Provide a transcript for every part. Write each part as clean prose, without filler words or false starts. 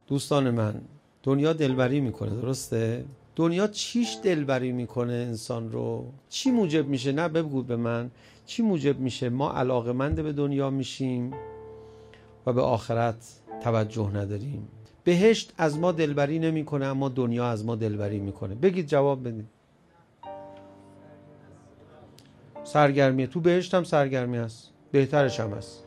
دوستان من، دنیا دلبری میکنه، درسته؟ دنیا چیش دلبری میکنه انسان رو؟ چی موجب میشه؟ نه بگو به من، چی موجب میشه ما علاقه‌مند به دنیا میشیم و به آخرت توجه نداریم؟ بهشت از ما دلبری نمیکنه اما دنیا از ما دلبری میکنه. بگید، جواب بدید. سرگرمیه. تو بهشت هم سرگرمی هست، بهترش هم هست.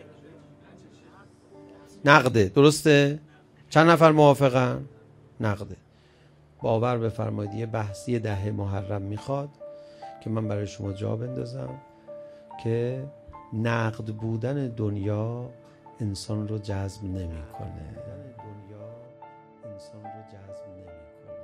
نقده، درسته؟ چند نفر موافقن؟ نقده. باور بفرمایید یه بحثی 10 محرم میخواد که من برای شما جا بندازم که نقد بودن دنیا انسان رو جذب نمیکنه. دنیا انسان رو جذب نمیکنه.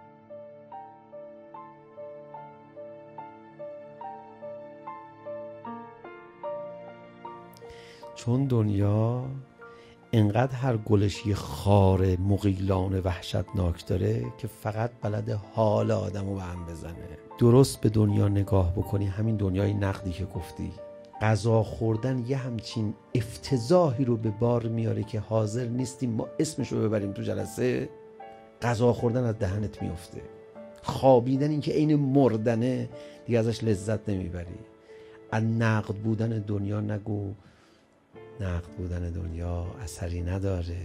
چون دنیا انقدر هر گلش یه خار مغیلان وحشتناک داره که فقط بلد حال آدم رو به هم بزنه. درست به دنیا نگاه بکنی، همین دنیای نقدی که گفتی، غذا خوردن یه همچین افتضاحی رو به بار میاره که حاضر نیستیم ما اسمش رو ببریم تو جلسه. غذا خوردن از دهنت میفته، خوابیدن این که عین مردنه دیگه ازش لذت نمیبری. از نقد بودن دنیا نگو، نقد بودن دنیا اثری نداره.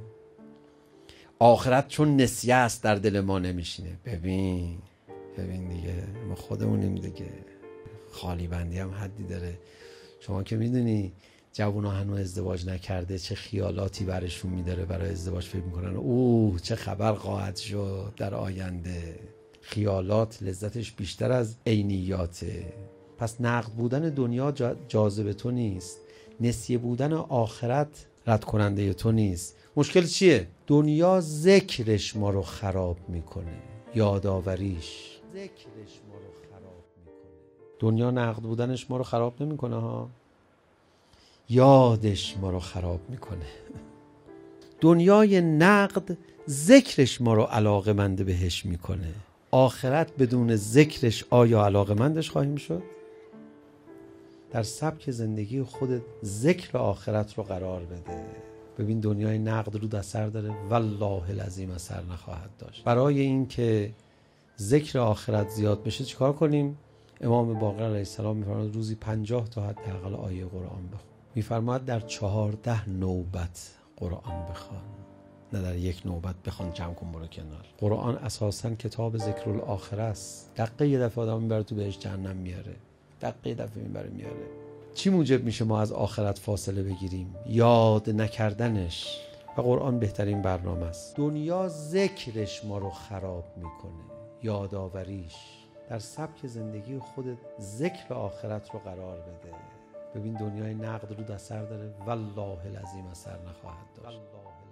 آخرت چون نسیه است در دل ما نمیشینه. ببین دیگه ما خودمونیم دیگه، خالی بندی هم حدی داره. شما که میدونی جوونا هنوز ازدواج نکرده چه خیالاتی برشون میداره، برای ازدواج فکر میکنن اوه چه خبر خواهد شد در آینده. خیالات لذتش بیشتر از عینیاته. پس نقد بودن دنیا جاذب تو نیست، نسیه بودن آخرت رد کننده تو نیست. مشکل چیه؟ دنیا ذکرش ما رو خراب میکنه، یاداوریش ذکرش ما رو خراب میکنه. دنیا نقد بودنش ما رو خراب نمیکنه ها، یادش ما رو خراب میکنه. دنیای نقد ذکرش ما رو علاقه‌مند بهش میکنه. آخرت بدون ذکرش آیا علاقه‌مندش خواهیم شد؟ در سبک زندگی خودت ذکر آخرت رو قرار بده. ببین دنیای نقد رو اثر داره، والله العظیم اثر نخواهد داشت. برای این که ذکر آخرت زیاد بشه چیکار کنیم؟ امام باقر علیه السلام میفرماید روزی 50 تا حداقل آیه قرآن بخون. میفرماید در 14 نوبت قرآن بخوان، نه در یک نوبت بخوان جمع کن برو کنار. قرآن اساساً کتاب ذکر الاخره است. دقیقه یه دفعه آدم میبره تو بهشت، جهنم میاره. دقیقه دفعه میاره. چی موجب میشه ما از آخرت فاصله بگیریم؟ یاد نکردنش. و قرآن بهترین برنامه است. دنیا ذکرش ما رو خراب میکنه، یاداوریش. در سبک زندگی خودت ذکر آخرت رو قرار بده. ببین دنیای نقد رو اثر داره، والله العظیم اثر نخواهد داشت.